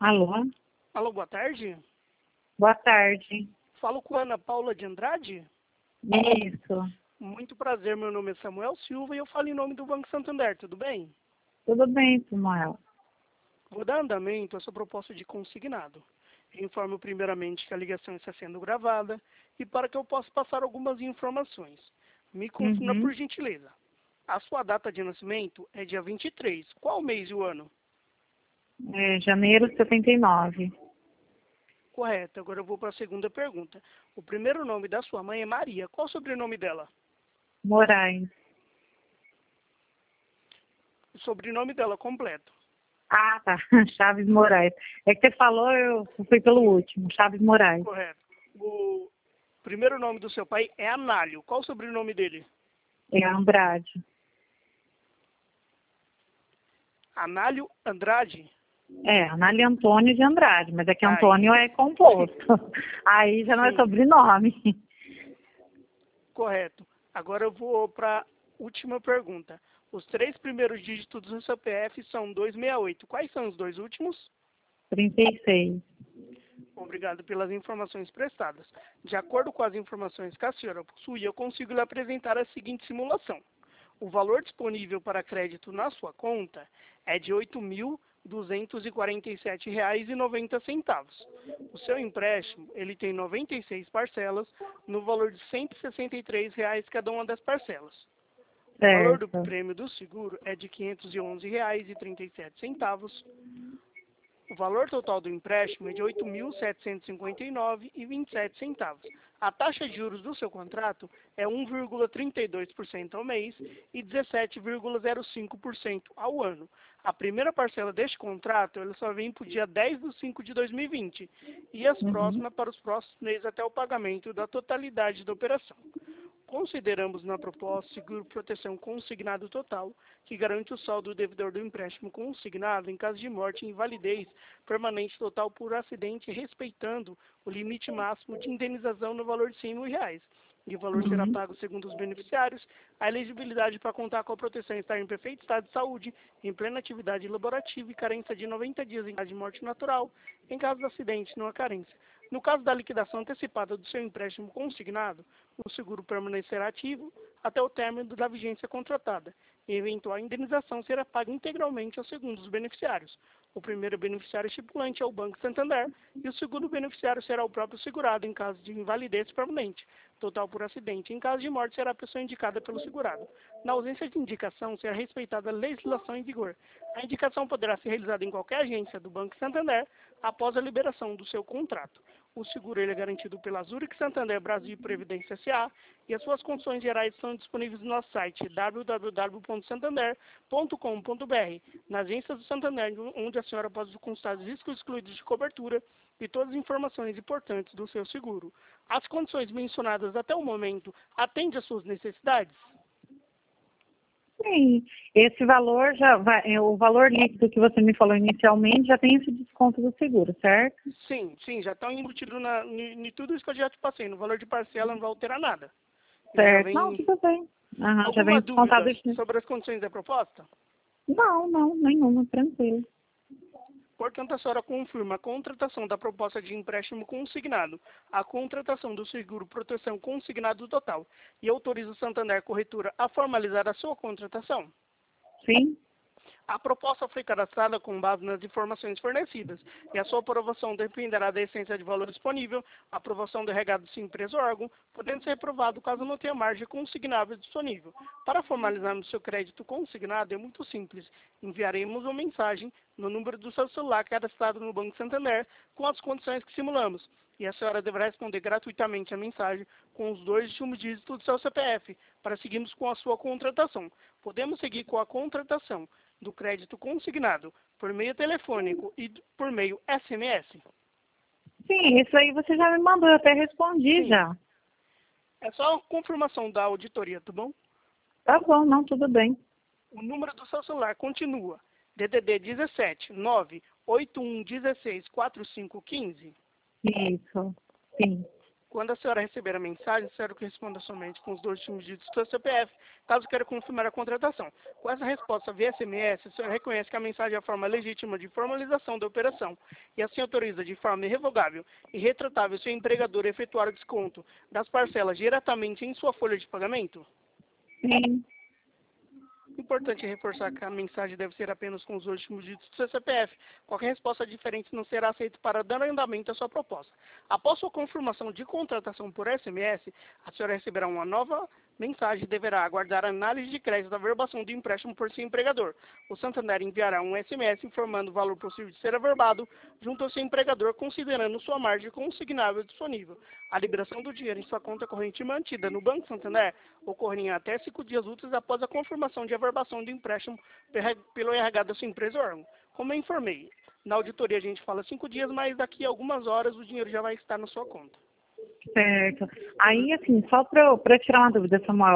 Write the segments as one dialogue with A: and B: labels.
A: Alô?
B: Alô, boa tarde.
A: Boa tarde.
B: Falo com a Ana Paula de Andrade.
A: Isso.
B: Muito prazer, meu nome é Samuel Silva e eu falo em nome do Banco Santander, tudo bem?
A: Tudo bem, Samuel?
B: Vou dar andamento à sua proposta de consignado. Eu informo primeiramente que a ligação está sendo gravada e para que eu possa passar algumas informações. Me confirma por gentileza. A sua data de nascimento é dia 23. Qual mês e o ano?
A: Janeiro de 79.
B: Correto. Agora eu vou para a segunda pergunta. O primeiro nome da sua mãe é Maria. Qual o sobrenome dela?
A: Moraes.
B: O sobrenome dela completo.
A: Ah, tá. Chaves Moraes. É que você falou, eu fui pelo último. Chaves Moraes.
B: Correto. O primeiro nome do seu pai é Análio. Qual o sobrenome dele?
A: É Andrade.
B: Análio Andrade?
A: Anália Antônio de Andrade, mas é que
B: Aí.
A: Antônio é composto. Aí já não é
B: Sim.
A: sobrenome.
B: Correto. Agora eu vou para a última pergunta. Os 3 primeiros dígitos do seu CPF são 268. Quais são os 2 últimos?
A: 36.
B: Obrigado pelas informações prestadas. De acordo com as informações que a senhora possui, eu consigo lhe apresentar a seguinte simulação. O valor disponível para crédito na sua conta é de R$ 8.247,90. O seu empréstimo ele tem 96 parcelas, no valor de R$ 163 cada uma das parcelas. O valor do
A: Certo.
B: prêmio do seguro é de R$ 511,37. O valor total do empréstimo é de R$ 8.759,27. A taxa de juros do seu contrato é 1,32% ao mês e 17,05% ao ano. A primeira parcela deste contrato ela só vem para o dia 10/5/2020 e as próximas para os próximos meses até o pagamento da totalidade da operação. Consideramos na proposta seguro proteção consignado total, que garante o saldo do devedor do empréstimo consignado em caso de morte e invalidez permanente total por acidente, respeitando o limite máximo de indenização no valor de R$ 100.000. E o valor será pago segundo os beneficiários. A elegibilidade para contar com a proteção está em perfeito estado de saúde, em plena atividade laborativa e carência de 90 dias em caso de morte natural. Em caso de acidente, não há carência. No caso da liquidação antecipada do seu empréstimo consignado, o seguro permanecerá ativo até o término da vigência contratada. E eventual indenização será paga integralmente aos segundos beneficiários. O primeiro beneficiário estipulante é o Banco Santander e o segundo beneficiário será o próprio segurado em caso de invalidez permanente, total por acidente. Em caso de morte, será a pessoa indicada pelo segurado. Na ausência de indicação, será respeitada a legislação em vigor. A indicação poderá ser realizada em qualquer agência do Banco Santander após a liberação do seu contrato. O seguro ele é garantido pela Zurich Santander Brasil Previdência S.A. e as suas condições gerais estão disponíveis no nosso site www.santander.com.br. Na agência do Santander, onde a senhora pode consultar os riscos excluídos de cobertura e todas as informações importantes do seu seguro. As condições mencionadas até o momento atendem às suas necessidades?
A: Sim, esse valor já vai, o valor líquido que você me falou inicialmente já tem esse desconto do seguro, certo?
B: Sim, já estão embutidos em tudo isso que eu já te passei. No valor de parcela não vai alterar nada. Ele já
A: Certo. Não,
B: vem.
A: tudo bem. Já
B: Alguma
A: vem descontado
B: dúvida
A: aqui.
B: sobre as condições da proposta?
A: Não, nenhuma, tranquilo.
B: Portanto, a senhora confirma a contratação da proposta de empréstimo consignado, a contratação do seguro proteção consignado total e autoriza o Santander Corretora a formalizar a sua contratação?
A: Sim?
B: A proposta foi cadastrada com base nas informações fornecidas e a sua aprovação dependerá da essência de valor disponível, a aprovação do regado de empresa ou órgão, podendo ser reprovado caso não tenha margem consignável disponível. Para formalizarmos seu crédito consignado é muito simples. Enviaremos uma mensagem no número do seu celular cadastrado no Banco Santander com as condições que simulamos. E a senhora deverá responder gratuitamente a mensagem com os 2 últimos dígitos do seu CPF para seguirmos com a sua contratação. Podemos seguir com a contratação do crédito consignado por meio telefônico e por meio SMS?
A: Sim, isso aí você já me mandou, eu até respondi
B: Sim.
A: já.
B: É só confirmação da auditoria, tá bom?
A: Tá bom, não, tudo bem.
B: O número do seu celular continua DDD 17 981 16 4515.
A: Isso, sim.
B: Quando a senhora receber a mensagem, a senhora responda somente com os 2 últimos dígitos do seu CPF, caso queira confirmar a contratação. Com essa resposta via SMS, a senhora reconhece que a mensagem é a forma legítima de formalização da operação e assim autoriza de forma irrevogável e retratável seu empregador a efetuar o desconto das parcelas diretamente em sua folha de pagamento?
A: Sim.
B: Importante reforçar que a mensagem deve ser apenas com os últimos dígitos do seu CPF. Qualquer resposta diferente não será aceita para dar andamento à sua proposta. Após sua confirmação de contratação por SMS, a senhora receberá uma nova mensagem e deverá aguardar a análise de crédito da averbação do empréstimo por seu empregador. O Santander enviará um SMS informando o valor possível de ser averbado junto ao seu empregador, considerando sua margem consignável disponível. A liberação do dinheiro em sua conta corrente mantida no Banco Santander ocorre em até 5 dias úteis após a confirmação de averbação do empréstimo pelo RH da sua empresa ou órgão. Como eu informei, na auditoria a gente fala 5 dias, mas daqui a algumas horas o dinheiro já vai estar na sua conta.
A: Certo. Aí, assim, só para tirar uma dúvida, Samuel,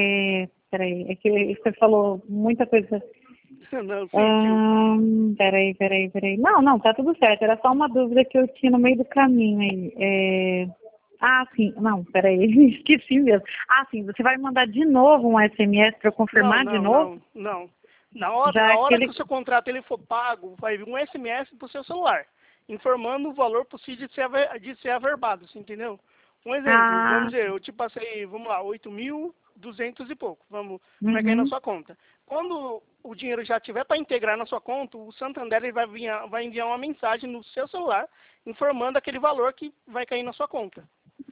A: peraí, é que você falou muita coisa.
B: Não, sim,
A: Peraí. Não, tá tudo certo. Era só uma dúvida que eu tinha no meio do caminho aí. Sim, não, peraí, esqueci mesmo. Sim, você vai mandar de novo um SMS para eu confirmar de novo?
B: Não. Na hora que o seu contrato ele for pago, vai vir um SMS para o seu celular, informando o valor possível de ser averbado, você entendeu? Um exemplo, vamos dizer, eu te passei, vamos lá, 8.200 e pouco, vai cair na sua conta. Quando o dinheiro já tiver para integrar na sua conta, o Santander ele vai enviar uma mensagem no seu celular, informando aquele valor que vai cair na sua conta.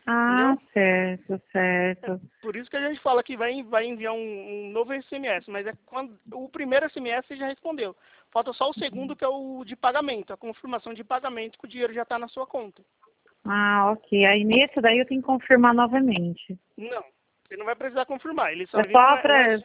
B: Entendeu?
A: Certo.
B: Por isso que a gente fala que vai enviar um novo SMS, mas quando o primeiro SMS você já respondeu. Falta só o segundo, que é o de pagamento, a confirmação de pagamento, que o dinheiro já está na sua conta.
A: Ok. Aí nesse daí eu tenho que confirmar novamente.
B: Não, você não vai precisar confirmar. Ele só
A: só para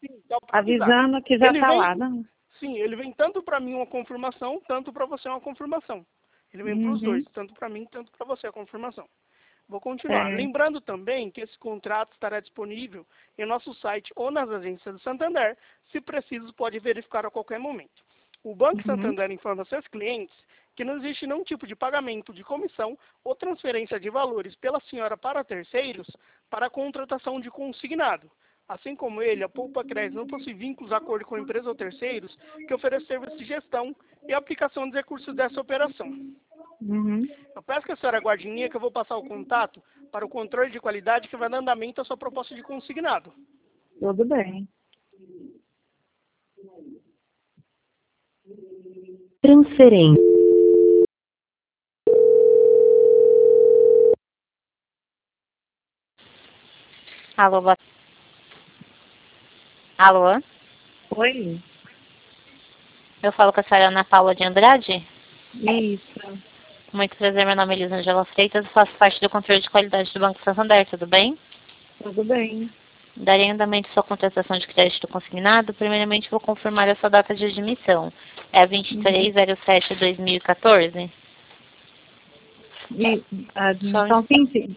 A: avisando que já está lá, não?
B: Sim, ele vem tanto para mim uma confirmação, tanto para você uma confirmação. Ele vem para os dois, tanto para mim, tanto para você a confirmação. Vou continuar. Lembrando também que esse contrato estará disponível em nosso site ou nas agências do Santander. Se preciso, pode verificar a qualquer momento. O Banco Santander informa seus clientes que não existe nenhum tipo de pagamento de comissão ou transferência de valores pela senhora para terceiros para a contratação de consignado. Assim como ele, a Poupa Crédito não possui vínculos, acordo com empresas ou terceiros que oferecem serviços de gestão e aplicação dos recursos dessa operação. Eu peço que a senhora aguarde em linha, que eu vou passar o contato para o controle de qualidade que vai dar andamento à sua proposta de consignado.
A: Tudo bem.
C: Transferência.
D: Alô? Alô?
A: Oi?
D: Eu falo com a senhora Ana Paula de Andrade?
A: Isso.
D: Muito prazer, meu nome é Elisângela Freitas, faço parte do controle de qualidade do Banco Santander, tudo bem?
A: Tudo bem.
D: Darei andamento à sua contratação de crédito consignado. Primeiramente, vou confirmar a sua data de admissão. É 23/07/2014?
A: A admissão, sim.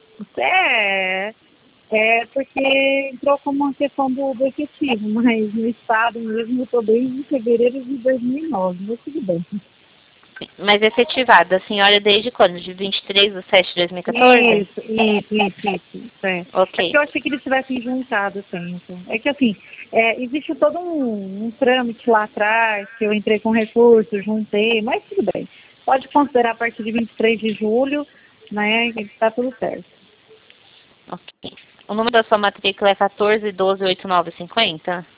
A: Porque entrou como uma questão do efetivo, mas no estado mesmo eu estou desde fevereiro de 2009, mas tudo bem.
D: Mas efetivada, a senhora desde quando? De 23/07/2014?
A: Isso.
D: Ok.
A: É que eu achei que eles tivessem juntado o tempo. É que assim, existe todo um trâmite lá atrás, que eu entrei com recurso, juntei, mas tudo bem. Pode considerar a partir de 23 de julho, né, que está tudo certo.
D: Ok. O número da sua matrícula é 14128950?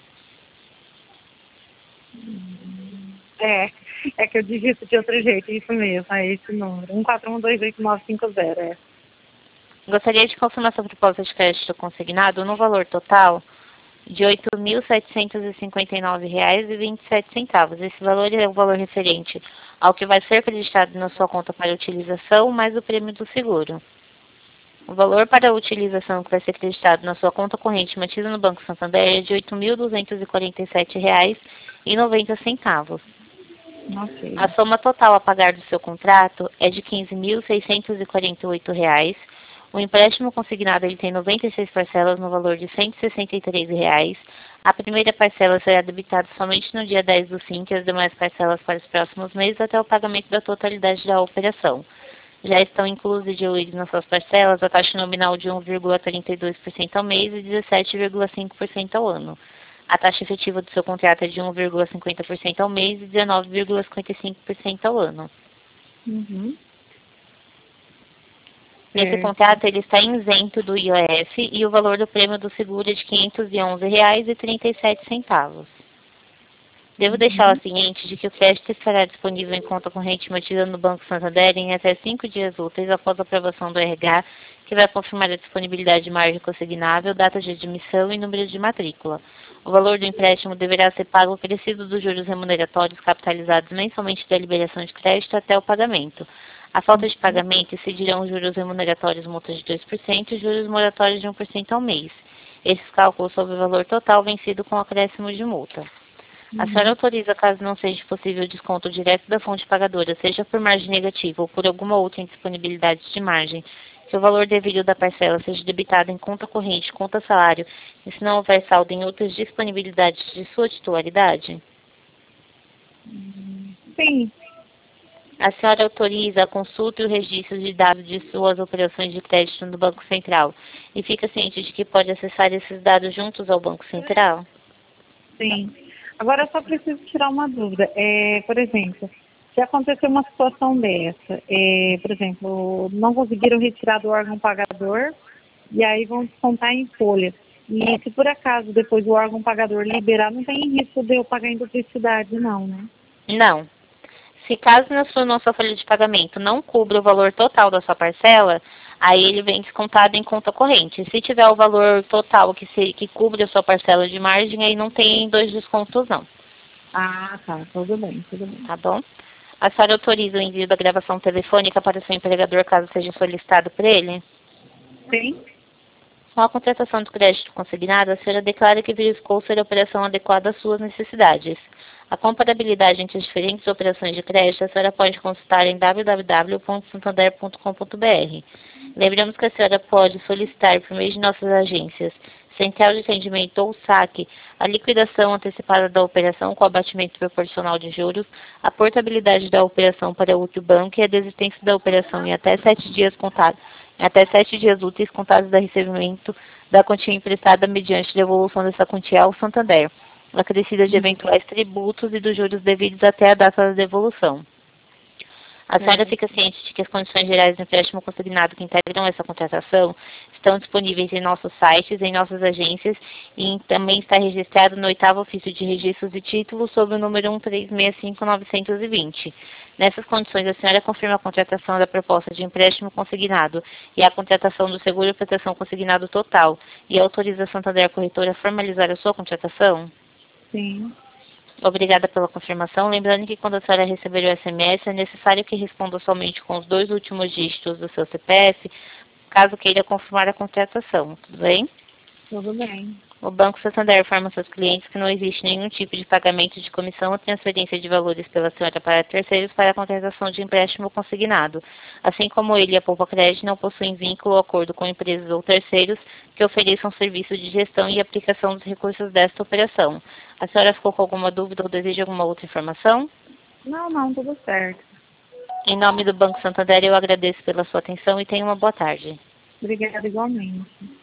A: É que eu digito de outro jeito, isso mesmo, é esse número, 141289950.
D: Gostaria de confirmar sua proposta de crédito consignado no valor total de R$ 8.759,27. Esse valor é o valor referente ao que vai ser acreditado na sua conta para utilização, mais o prêmio do seguro. O valor para a utilização que vai ser acreditado na sua conta corrente mantida no Banco Santander é de R$ 8.247,90.
A: Okay.
D: A soma total a pagar do seu contrato é de R$ 15.648. O empréstimo consignado ele tem 96 parcelas no valor de R$ 163. A primeira parcela será debitada somente no dia 10 do 5 e as demais parcelas para os próximos meses até o pagamento da totalidade da operação. Já estão inclusos e diluídos nas suas parcelas a taxa nominal de 1,32% ao mês e 17,5% ao ano. A taxa efetiva do seu contrato é de 1,50% ao mês e 19,55% ao ano.
A: Uhum.
D: Nesse contrato, ele está isento do IOF e o valor do prêmio do seguro é de R$ 511,37. Devo deixá-la ciente de que o crédito estará disponível em conta corrente mantida no Banco Santander em até 5 dias úteis após a aprovação do RH, que vai confirmar a disponibilidade de margem consignável, data de admissão e número de matrícula. O valor do empréstimo deverá ser pago acrescido dos juros remuneratórios capitalizados mensalmente da liberação de crédito até o pagamento. A falta de pagamento incidirão juros remuneratórios multas de 2% e juros moratórios de 1% ao mês. Esses cálculos sobre o valor total vencido com acréscimo de multa. A senhora autoriza, caso não seja possível o desconto direto da fonte pagadora, seja por margem negativa ou por alguma outra indisponibilidade de margem, que o valor devido da parcela seja debitado em conta corrente, conta salário, e se não houver saldo em outras disponibilidades de sua titularidade?
A: Sim.
D: A senhora autoriza a consulta e o registro de dados de suas operações de crédito no Banco Central e fica ciente de que pode acessar esses dados juntos ao Banco Central?
A: Sim. Agora, eu só preciso tirar uma dúvida. Por exemplo, se acontecer uma situação dessa, por exemplo, não conseguiram retirar do órgão pagador e aí vão descontar em folha. E se por acaso depois o órgão pagador liberar, não tem risco de eu pagar em duplicidade, não, né?
D: Não. Se caso nossa folha de pagamento não cubra o valor total da sua parcela, aí ele vem descontado em conta corrente. Se tiver o valor total que cubre a sua parcela de margem, aí não tem dois descontos, não.
A: Ah, tá. Tudo bem, tudo bem.
D: Tá bom? A senhora autoriza o envio da gravação telefônica para o seu empregador, caso seja solicitado por ele?
A: Sim?
D: Com a contratação de crédito consignado, a senhora declara que verificou ser a operação adequada às suas necessidades. A comparabilidade entre as diferentes operações de crédito a senhora pode consultar em www.santander.com.br. Lembramos que a senhora pode solicitar por meio de nossas agências, Central de Atendimento ou SAC, a liquidação antecipada da operação com abatimento proporcional de juros, a portabilidade da operação para outro banco e a desistência da operação em até 7 dias úteis contados do recebimento da quantia emprestada mediante devolução dessa quantia ao Santander, acrescida de eventuais tributos e dos juros devidos até a data da devolução. A senhora fica ciente de que as condições gerais do empréstimo consignado que integram essa contratação estão disponíveis em nossos sites, em nossas agências e também está registrado no 8º Ofício de Registros e Títulos sob o número 1365920. Nessas condições, a senhora confirma a contratação da proposta de empréstimo consignado e a contratação do seguro e proteção consignado total e autoriza a Santander Corretora a formalizar a sua contratação?
A: Sim.
D: Obrigada pela confirmação. Lembrando que quando a senhora receber o SMS, é necessário que responda somente com os 2 últimos dígitos do seu CPF, caso queira confirmar a contratação. Tudo bem?
A: Tudo bem.
D: O Banco Santander informa seus clientes que não existe nenhum tipo de pagamento de comissão ou transferência de valores pela senhora para terceiros para a contratação de empréstimo consignado. Assim como ele e a Poupa Crédito não possuem vínculo ou acordo com empresas ou terceiros que ofereçam serviço de gestão e aplicação dos recursos desta operação. A senhora ficou com alguma dúvida ou deseja alguma outra informação?
A: Não, tudo certo.
D: Em nome do Banco Santander, eu agradeço pela sua atenção e tenha uma boa tarde.
A: Obrigada igualmente.